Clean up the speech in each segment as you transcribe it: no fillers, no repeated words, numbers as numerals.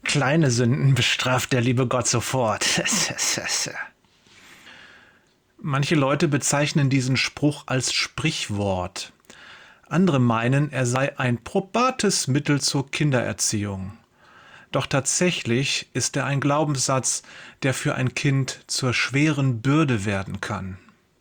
Kleine Sünden bestraft der liebe Gott sofort. Manche Leute bezeichnen diesen Spruch als Sprichwort. Andere meinen, er sei ein probates Mittel zur Kindererziehung. Doch tatsächlich ist er ein Glaubenssatz, der für ein Kind zur schweren Bürde werden kann.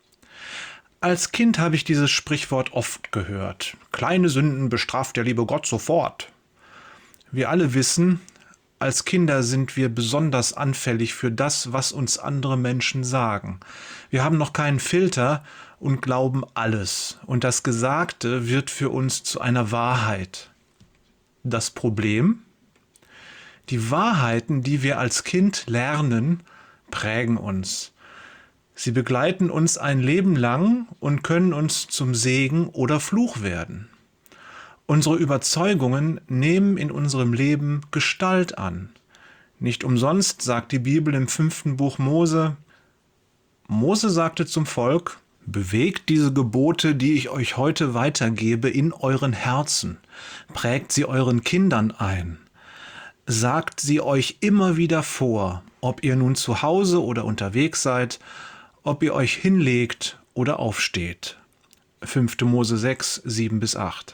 Als Kind habe ich dieses Sprichwort oft gehört. Kleine Sünden bestraft der liebe Gott sofort. Wir alle wissen, als Kinder sind wir besonders anfällig für das, was uns andere Menschen sagen. Wir haben noch keinen Filter und glauben alles. Und das Gesagte wird für uns zu einer Wahrheit. Das Problem? Die Wahrheiten, die wir als Kind lernen, prägen uns. Sie begleiten uns ein Leben lang und können uns zum Segen oder Fluch werden. Unsere Überzeugungen nehmen in unserem Leben Gestalt an. Nicht umsonst sagt die Bibel im 5. Buch Mose: Mose sagte zum Volk: Bewegt diese Gebote, die ich euch heute weitergebe, in euren Herzen. Prägt sie euren Kindern ein. Sagt sie euch immer wieder vor, ob ihr nun zu Hause oder unterwegs seid, ob ihr euch hinlegt oder aufsteht. 5. Mose 6, 7-8.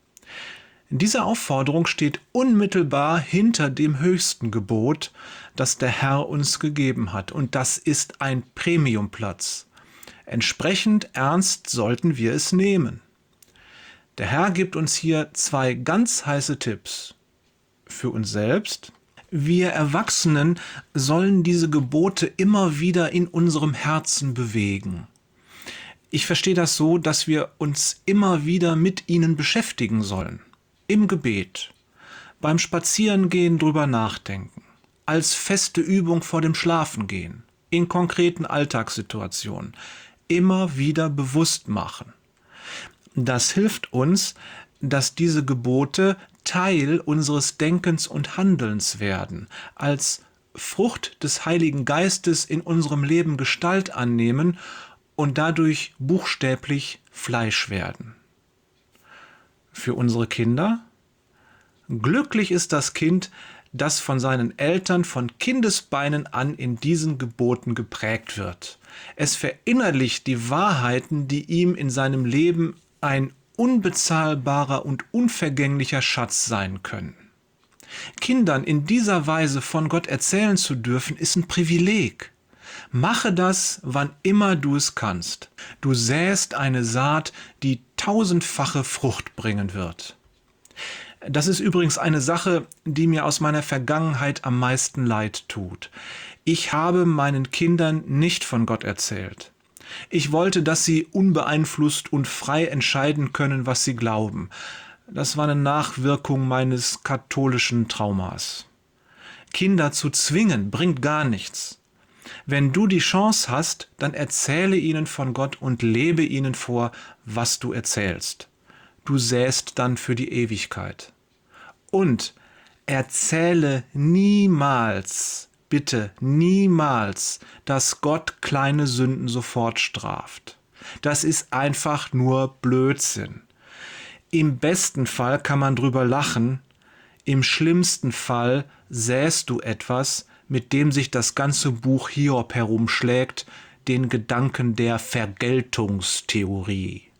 Diese Aufforderung steht unmittelbar hinter dem höchsten Gebot, das der Herr uns gegeben hat. Und das ist ein Premiumplatz. Entsprechend ernst sollten wir es nehmen. Der Herr gibt uns hier 2 ganz heiße Tipps. Für uns selbst. Wir Erwachsenen sollen diese Gebote immer wieder in unserem Herzen bewegen. Ich verstehe das so, dass wir uns immer wieder mit ihnen beschäftigen sollen. Im Gebet, beim Spazierengehen drüber nachdenken, als feste Übung vor dem Schlafengehen, in konkreten Alltagssituationen, immer wieder bewusst machen. Das hilft uns, dass diese Gebote Teil unseres Denkens und Handelns werden, als Frucht des Heiligen Geistes in unserem Leben Gestalt annehmen und dadurch buchstäblich Fleisch werden. Für unsere Kinder? Glücklich ist das Kind, das von seinen Eltern von Kindesbeinen an in diesen Geboten geprägt wird. Es verinnerlicht die Wahrheiten, die ihm in seinem Leben ein unbezahlbarer und unvergänglicher Schatz sein können. Kindern in dieser Weise von Gott erzählen zu dürfen, ist ein Privileg. Mache das, wann immer du es kannst. Du säst eine Saat, die 1000-fache Frucht bringen wird. Das ist übrigens eine Sache, die mir aus meiner Vergangenheit am meisten leid tut. Ich habe meinen Kindern nicht von Gott erzählt. Ich wollte, dass sie unbeeinflusst und frei entscheiden können, was sie glauben. Das war eine Nachwirkung meines katholischen Traumas. Kinder zu zwingen, bringt gar nichts. Wenn du die Chance hast, dann erzähle ihnen von Gott und lebe ihnen vor, was du erzählst. Du säst dann für die Ewigkeit. Und erzähle niemals, bitte niemals, dass Gott kleine Sünden sofort straft. Das ist einfach nur Blödsinn. Im besten Fall kann man drüber lachen, im schlimmsten Fall säst du etwas, mit dem sich das ganze Buch Hiob herumschlägt, den Gedanken der Vergeltungstheorie.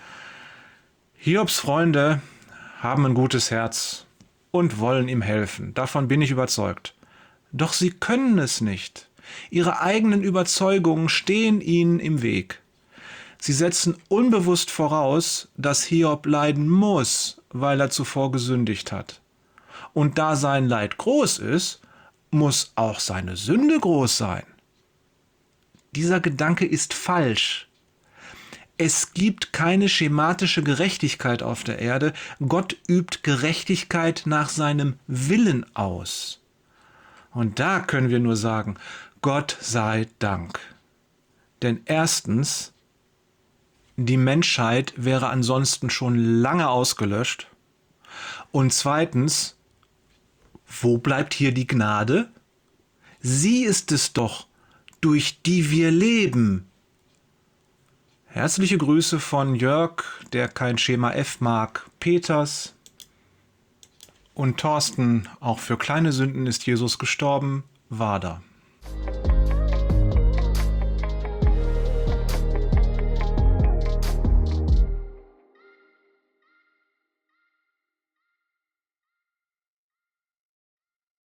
Hiobs Freunde haben ein gutes Herz und wollen ihm helfen, davon bin ich überzeugt. Doch sie können es nicht. Ihre eigenen Überzeugungen stehen ihnen im Weg. Sie setzen unbewusst voraus, dass Hiob leiden muss, weil er zuvor gesündigt hat. Und da sein Leid groß ist, muss auch seine Sünde groß sein. Dieser Gedanke ist falsch. Es gibt keine schematische Gerechtigkeit auf der Erde. Gott übt Gerechtigkeit nach seinem Willen aus. Und da können wir nur sagen, Gott sei Dank. Denn erstens, die Menschheit wäre ansonsten schon lange ausgelöscht. Und zweitens, wo bleibt hier die Gnade? Sie ist es doch, durch die wir leben. Herzliche Grüße von Jörg, der kein Schema F mag, Peters Und Thorsten, auch für kleine Sünden ist Jesus gestorben, war da.